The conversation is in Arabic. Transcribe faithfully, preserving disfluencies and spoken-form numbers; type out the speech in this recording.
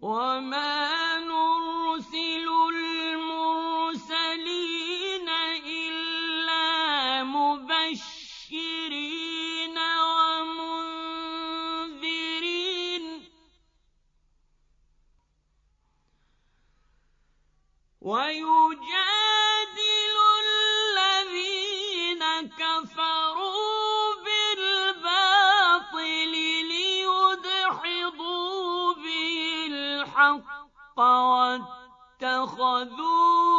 وَمَا نُرْسِلُ الْمُرْسَلِينَ إِلَّا مُبَشِّرِينَ وَمُنذِرِينَ وَيُجَادِلُ الَّذِينَ كَفَرُوا بِالْبَاطِلِ لِيُدْحِضُوا بِهِ الْحَقَّ وَاتَّخَذُوا